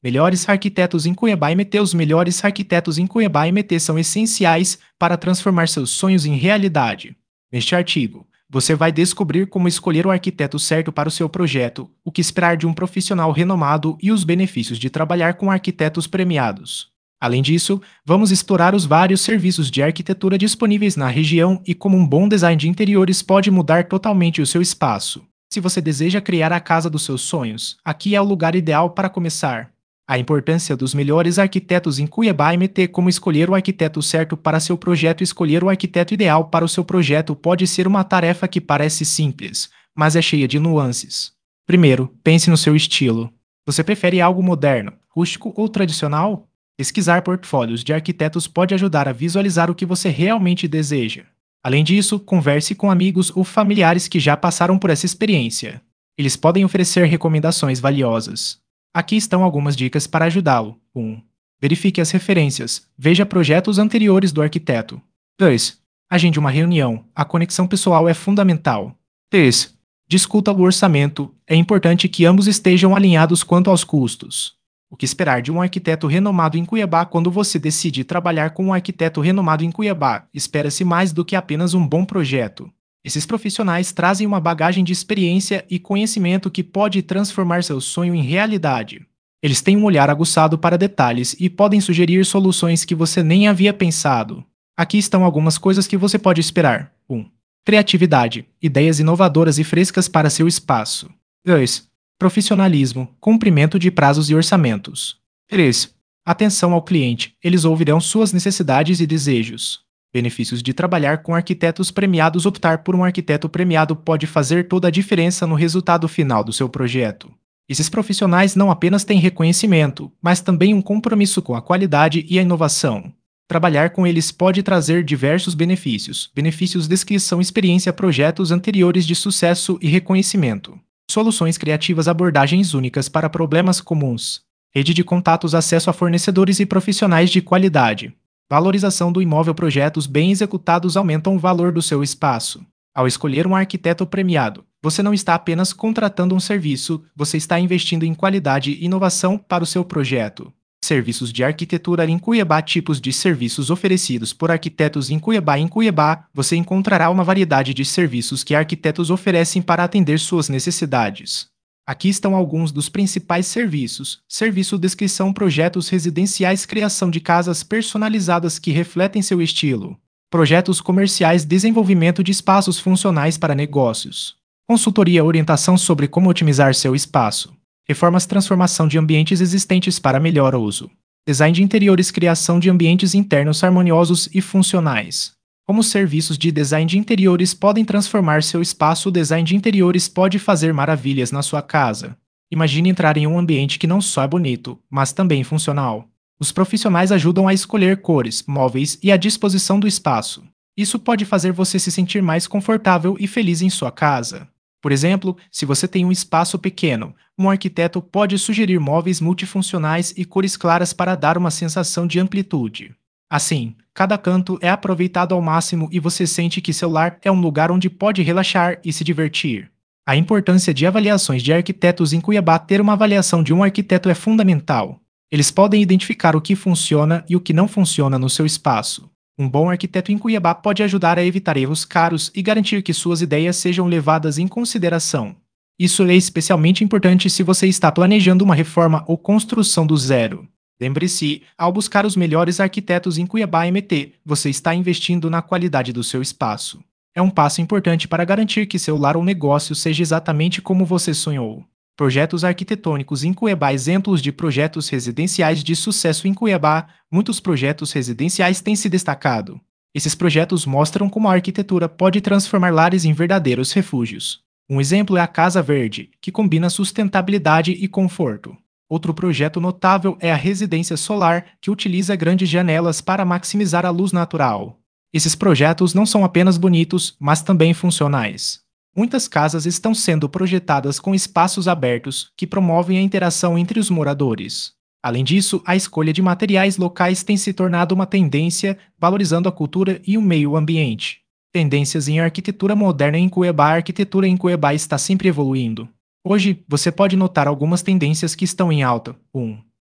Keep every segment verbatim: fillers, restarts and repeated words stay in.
Melhores arquitetos em Cuiabá M T. Os melhores arquitetos em Cuiabá M T são essenciais para transformar seus sonhos em realidade. Neste artigo, você vai descobrir como escolher o arquiteto certo para o seu projeto, o que esperar de um profissional renomado e os benefícios de trabalhar com arquitetos premiados. Além disso, vamos explorar os vários serviços de arquitetura disponíveis na região e como um bom design de interiores pode mudar totalmente o seu espaço. Se você deseja criar a casa dos seus sonhos, aqui é o lugar ideal para começar. A importância dos melhores arquitetos em Cuiabá M T. Como escolher o arquiteto certo para seu projeto. Escolher o arquiteto ideal para o seu projeto pode ser uma tarefa que parece simples, mas é cheia de nuances. Primeiro, pense no seu estilo. Você prefere algo moderno, rústico ou tradicional? Pesquisar portfólios de arquitetos pode ajudar a visualizar o que você realmente deseja. Além disso, converse com amigos ou familiares que já passaram por essa experiência. Eles podem oferecer recomendações valiosas. Aqui estão algumas dicas para ajudá-lo. um. Verifique as referências. Veja projetos anteriores do arquiteto. dois. Agende uma reunião. A conexão pessoal é fundamental. três. Discuta o orçamento. É importante que ambos estejam alinhados quanto aos custos. O que esperar de um arquiteto renomado em Cuiabá? Quando você decide trabalhar com um arquiteto renomado em Cuiabá, espera-se mais do que apenas um bom projeto. Esses profissionais trazem uma bagagem de experiência e conhecimento que pode transformar seu sonho em realidade. Eles têm um olhar aguçado para detalhes e podem sugerir soluções que você nem havia pensado. Aqui estão algumas coisas que você pode esperar. um. Criatividade. Ideias inovadoras e frescas para seu espaço. dois. Profissionalismo. Cumprimento de prazos e orçamentos. três. Atenção ao cliente. Eles ouvirão suas necessidades e desejos. Benefícios de trabalhar com arquitetos premiados. Optar por um arquiteto premiado pode fazer toda a diferença no resultado final do seu projeto. Esses profissionais não apenas têm reconhecimento, mas também um compromisso com a qualidade e a inovação. Trabalhar com eles pode trazer diversos benefícios. Benefícios: descrição, experiência, projetos anteriores de sucesso e reconhecimento. Soluções criativas, abordagens únicas para problemas comuns. Rede de contatos, acesso a fornecedores e profissionais de qualidade. Valorização do imóvel. Projetos bem executados aumentam o valor do seu espaço. Ao escolher um arquiteto premiado, você não está apenas contratando um serviço, você está investindo em qualidade e inovação para o seu projeto. Serviços de arquitetura em Cuiabá. Tipos de serviços oferecidos por arquitetos em Cuiabá. Em Cuiabá, você encontrará uma variedade de serviços que arquitetos oferecem para atender suas necessidades. Aqui estão alguns dos principais serviços. Serviço: descrição, projetos residenciais, criação de casas personalizadas que refletem seu estilo. Projetos comerciais, desenvolvimento de espaços funcionais para negócios. Consultoria, orientação sobre como otimizar seu espaço. Reformas, transformação de ambientes existentes para melhor uso. Design de interiores, criação de ambientes internos harmoniosos e funcionais. Como serviços de design de interiores podem transformar seu espaço. O design de interiores pode fazer maravilhas na sua casa. Imagine entrar em um ambiente que não só é bonito, mas também funcional. Os profissionais ajudam a escolher cores, móveis e a disposição do espaço. Isso pode fazer você se sentir mais confortável e feliz em sua casa. Por exemplo, se você tem um espaço pequeno, um arquiteto pode sugerir móveis multifuncionais e cores claras para dar uma sensação de amplitude. Assim, cada canto é aproveitado ao máximo e você sente que seu lar é um lugar onde pode relaxar e se divertir. A importância de avaliações de arquitetos em Cuiabá. Ter uma avaliação de um arquiteto é fundamental. Eles podem identificar o que funciona e o que não funciona no seu espaço. Um bom arquiteto em Cuiabá pode ajudar a evitar erros caros e garantir que suas ideias sejam levadas em consideração. Isso é especialmente importante se você está planejando uma reforma ou construção do zero. Lembre-se, ao buscar os melhores arquitetos em Cuiabá M T, você está investindo na qualidade do seu espaço. É um passo importante para garantir que seu lar ou negócio seja exatamente como você sonhou. Projetos arquitetônicos em Cuiabá. Exemplos de projetos residenciais de sucesso em Cuiabá. Muitos projetos residenciais têm se destacado. Esses projetos mostram como a arquitetura pode transformar lares em verdadeiros refúgios. Um exemplo é a Casa Verde, que combina sustentabilidade e conforto. Outro projeto notável é a Residência Solar, que utiliza grandes janelas para maximizar a luz natural. Esses projetos não são apenas bonitos, mas também funcionais. Muitas casas estão sendo projetadas com espaços abertos que promovem a interação entre os moradores. Além disso, a escolha de materiais locais tem se tornado uma tendência, valorizando a cultura e o meio ambiente. Tendências em arquitetura moderna em Cuiabá. A arquitetura em Cuiabá está sempre evoluindo. Hoje, você pode notar algumas tendências que estão em alta. um.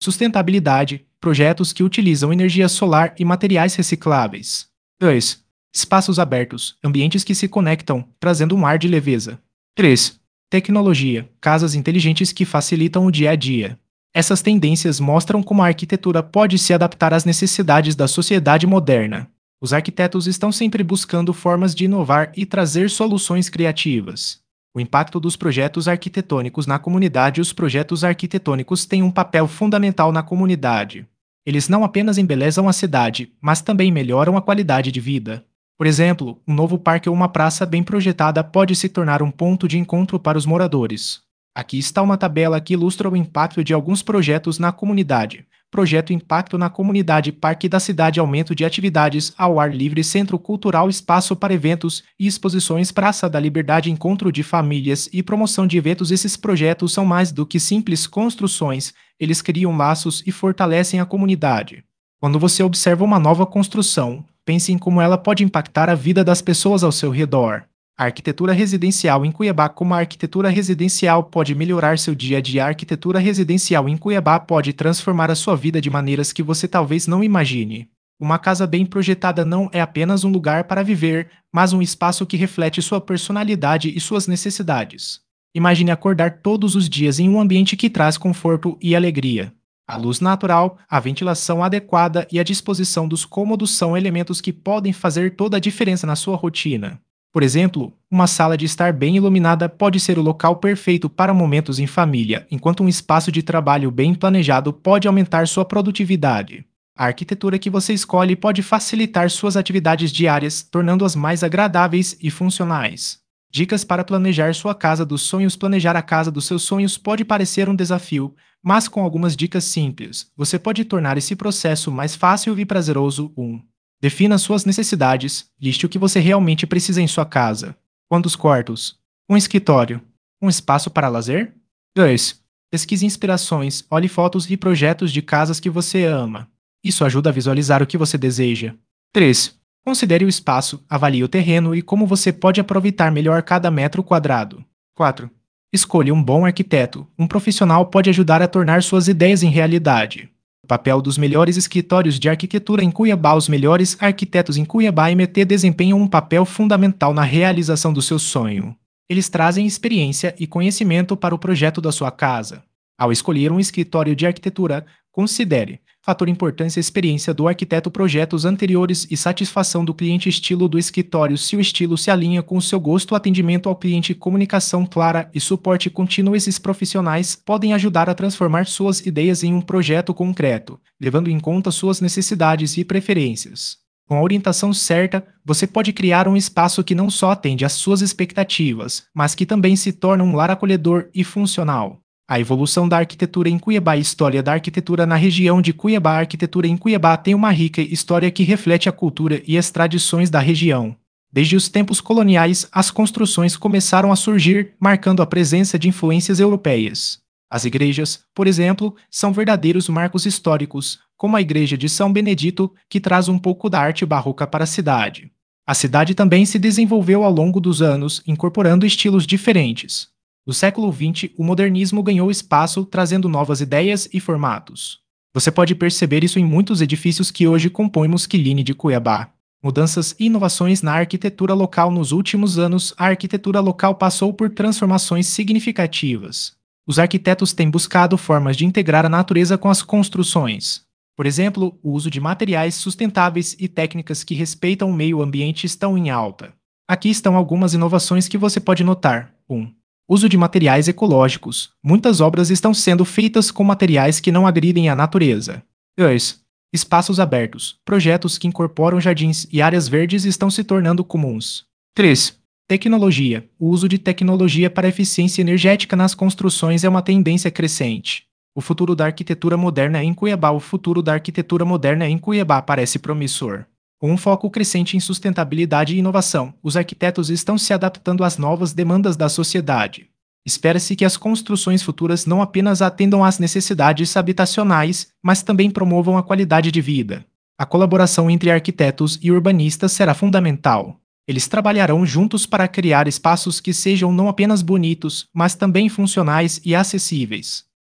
Sustentabilidade, projetos que utilizam energia solar e materiais recicláveis. dois. Espaços abertos, ambientes que se conectam, trazendo um ar de leveza. três. Tecnologia, casas inteligentes que facilitam o dia a dia. Essas tendências mostram como a arquitetura pode se adaptar às necessidades da sociedade moderna. Os arquitetos estão sempre buscando formas de inovar e trazer soluções criativas. O impacto dos projetos arquitetônicos na comunidade. Os projetos arquitetônicos têm um papel fundamental na comunidade. Eles não apenas embelezam a cidade, mas também melhoram a qualidade de vida. Por exemplo, um novo parque ou uma praça bem projetada pode se tornar um ponto de encontro para os moradores. Aqui está uma tabela que ilustra o impacto de alguns projetos na comunidade. Projeto Impacto na Comunidade: Parque da Cidade, aumento de atividades ao ar livre, centro cultural, espaço para eventos e exposições, Praça da Liberdade, encontro de famílias e promoção de eventos. Esses projetos são mais do que simples construções, eles criam laços e fortalecem a comunidade. Quando você observa uma nova construção, pense em como ela pode impactar a vida das pessoas ao seu redor. A arquitetura residencial em Cuiabá: como a arquitetura residencial pode melhorar seu dia a dia? A arquitetura residencial em Cuiabá pode transformar a sua vida de maneiras que você talvez não imagine. Uma casa bem projetada não é apenas um lugar para viver, mas um espaço que reflete sua personalidade e suas necessidades. Imagine acordar todos os dias em um ambiente que traz conforto e alegria. A luz natural, a ventilação adequada e a disposição dos cômodos são elementos que podem fazer toda a diferença na sua rotina. Por exemplo, uma sala de estar bem iluminada pode ser o local perfeito para momentos em família, enquanto um espaço de trabalho bem planejado pode aumentar sua produtividade. A arquitetura que você escolhe pode facilitar suas atividades diárias, tornando-as mais agradáveis e funcionais. Dicas para planejar sua casa dos sonhos: planejar a casa dos seus sonhos pode parecer um desafio, mas com algumas dicas simples, você pode tornar esse processo mais fácil e prazeroso. um. Defina suas necessidades, liste o que você realmente precisa em sua casa. Quantos quartos? Um escritório? Um espaço para lazer? dois. Pesquise inspirações, olhe fotos e projetos de casas que você ama. Isso ajuda a visualizar o que você deseja. três. Considere o espaço, avalie o terreno e como você pode aproveitar melhor cada metro quadrado. quatro. Escolha um bom arquiteto. Um profissional pode ajudar a tornar suas ideias em realidade. O papel dos melhores escritórios de arquitetura em Cuiabá: os melhores arquitetos em Cuiabá M T desempenham um papel fundamental na realização do seu sonho. Eles trazem experiência e conhecimento para o projeto da sua casa. Ao escolher um escritório de arquitetura, considere: fator importância, experiência do arquiteto, projetos anteriores e satisfação do cliente, estilo do escritório, se o estilo se alinha com o seu gosto, atendimento ao cliente, comunicação clara e suporte contínuo. Esses profissionais podem ajudar a transformar suas ideias em um projeto concreto, levando em conta suas necessidades e preferências. Com a orientação certa, você pode criar um espaço que não só atende às suas expectativas, mas que também se torna um lar acolhedor e funcional. A evolução da arquitetura em Cuiabá. História da arquitetura na região de Cuiabá. A arquitetura em Cuiabá tem uma rica história que reflete a cultura e as tradições da região. Desde os tempos coloniais, as construções começaram a surgir, marcando a presença de influências europeias. As igrejas, por exemplo, são verdadeiros marcos históricos, como a Igreja de São Benedito, que traz um pouco da arte barroca para a cidade. A cidade também se desenvolveu ao longo dos anos, incorporando estilos diferentes. No século vinte, o modernismo ganhou espaço, trazendo novas ideias e formatos. Você pode perceber isso em muitos edifícios que hoje compõem Mosquiline de Cuiabá. Mudanças e inovações na arquitetura local. Nos últimos anos, a arquitetura local passou por transformações significativas. Os arquitetos têm buscado formas de integrar a natureza com as construções. Por exemplo, o uso de materiais sustentáveis e técnicas que respeitam o meio ambiente estão em alta. Aqui estão algumas inovações que você pode notar. um. Uso de materiais ecológicos. Muitas obras estão sendo feitas com materiais que não agridem a natureza. dois. Espaços abertos. Projetos que incorporam jardins e áreas verdes estão se tornando comuns. três. Tecnologia. O uso de tecnologia para eficiência energética nas construções é uma tendência crescente. O futuro da arquitetura moderna em Cuiabá. O futuro da arquitetura moderna em Cuiabá parece promissor. Com um foco crescente em sustentabilidade e inovação, os arquitetos estão se adaptando às novas demandas da sociedade. Espera-se que as construções futuras não apenas atendam às necessidades habitacionais, mas também promovam a qualidade de vida. A colaboração entre arquitetos e urbanistas será fundamental. Eles trabalharão juntos para criar espaços que sejam não apenas bonitos, mas também funcionais e acessíveis.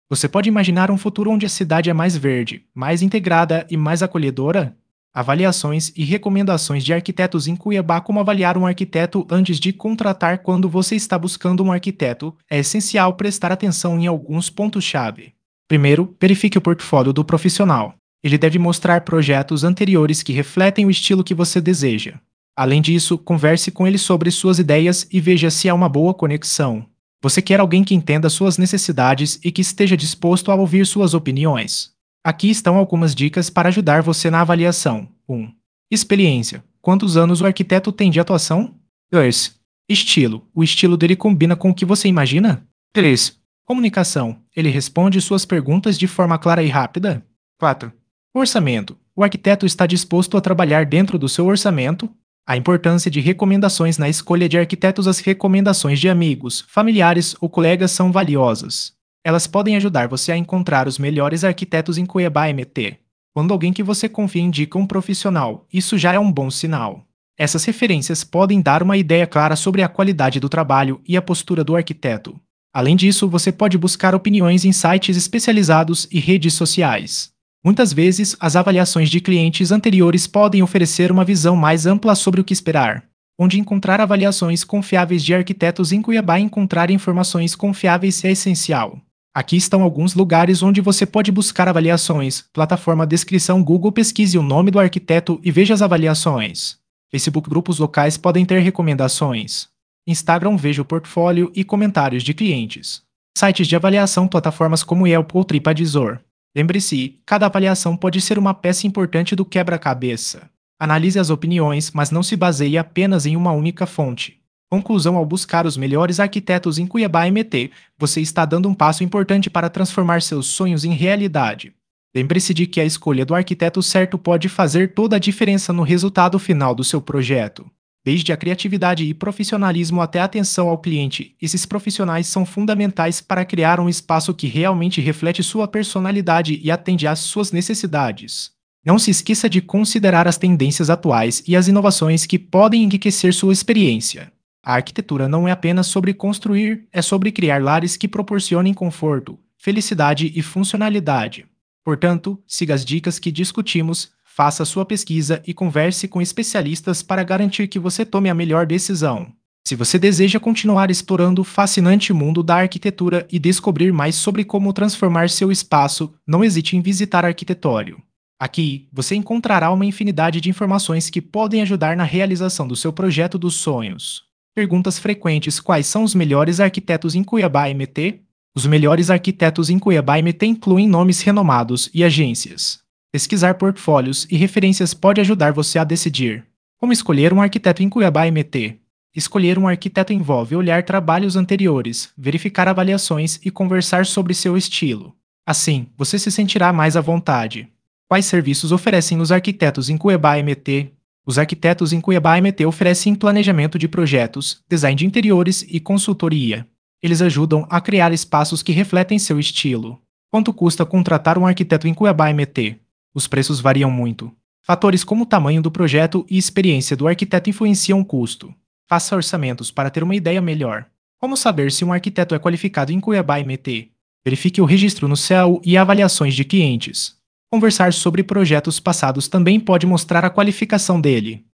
Você pode imaginar um futuro onde a cidade é mais verde, mais integrada e mais acolhedora? Avaliações e recomendações de arquitetos em Cuiabá. Como avaliar um arquiteto antes de contratar? Quando você está buscando um arquiteto, é essencial prestar atenção em alguns pontos-chave. Primeiro, verifique o portfólio do profissional. Ele deve mostrar projetos anteriores que refletem o estilo que você deseja. Além disso, converse com ele sobre suas ideias e veja se há uma boa conexão. Você quer alguém que entenda suas necessidades e que esteja disposto a ouvir suas opiniões. Aqui estão algumas dicas para ajudar você na avaliação. um. Experiência. Quantos anos o arquiteto tem de atuação? dois. Estilo. O estilo dele combina com o que você imagina? três. Comunicação. Ele responde suas perguntas de forma clara e rápida? quatro. Orçamento. O arquiteto está disposto a trabalhar dentro do seu orçamento? A importância de recomendações na escolha de arquitetos. As recomendações de amigos, familiares ou colegas são valiosas. Elas podem ajudar você a encontrar os melhores arquitetos em Cuiabá M T. Quando alguém que você confia indica um profissional, isso já é um bom sinal. Essas referências podem dar uma ideia clara sobre a qualidade do trabalho e a postura do arquiteto. Além disso, você pode buscar opiniões em sites especializados e redes sociais. Muitas vezes, as avaliações de clientes anteriores podem oferecer uma visão mais ampla sobre o que esperar. Onde encontrar avaliações confiáveis de arquitetos em Cuiabá. Encontrar informações confiáveis é essencial. Aqui estão alguns lugares onde você pode buscar avaliações. Plataforma. Descrição. Google. Pesquise o nome do arquiteto e veja as avaliações. Facebook. Grupos locais podem ter recomendações. Instagram. Veja o portfólio e comentários de clientes. Sites de avaliação. Plataformas como Yelp ou TripAdvisor. Lembre-se, cada avaliação pode ser uma peça importante do quebra-cabeça. Analise as opiniões, mas não se baseie apenas em uma única fonte. Conclusão. Ao buscar os melhores arquitetos em Cuiabá M T, você está dando um passo importante para transformar seus sonhos em realidade. Lembre-se de que a escolha do arquiteto certo pode fazer toda a diferença no resultado final do seu projeto. Desde a criatividade e profissionalismo até a atenção ao cliente, esses profissionais são fundamentais para criar um espaço que realmente reflete sua personalidade e atende às suas necessidades. Não se esqueça de considerar as tendências atuais e as inovações que podem enriquecer sua experiência. A arquitetura não é apenas sobre construir, é sobre criar lares que proporcionem conforto, felicidade e funcionalidade. Portanto, siga as dicas que discutimos, faça sua pesquisa e converse com especialistas para garantir que você tome a melhor decisão. Se você deseja continuar explorando o fascinante mundo da arquitetura e descobrir mais sobre como transformar seu espaço, não hesite em visitar Arquitetório. Aqui, você encontrará uma infinidade de informações que podem ajudar na realização do seu projeto dos sonhos. Perguntas frequentes. Quais são os melhores arquitetos em Cuiabá M T? Os melhores arquitetos em Cuiabá M T incluem nomes renomados e agências. Pesquisar portfólios e referências pode ajudar você a decidir. Como escolher um arquiteto em Cuiabá M T? Escolher um arquiteto envolve olhar trabalhos anteriores, verificar avaliações e conversar sobre seu estilo. Assim, você se sentirá mais à vontade. Quais serviços oferecem os arquitetos em Cuiabá M T? Os arquitetos em Cuiabá M T oferecem planejamento de projetos, design de interiores e consultoria. Eles ajudam a criar espaços que refletem seu estilo. Quanto custa contratar um arquiteto em Cuiabá M T? Os preços variam muito. Fatores como o tamanho do projeto e experiência do arquiteto influenciam o custo. Faça orçamentos para ter uma ideia melhor. Como saber se um arquiteto é qualificado em Cuiabá M T? Verifique o registro no C E U e avaliações de clientes. Conversar sobre projetos passados também pode mostrar a qualificação dele.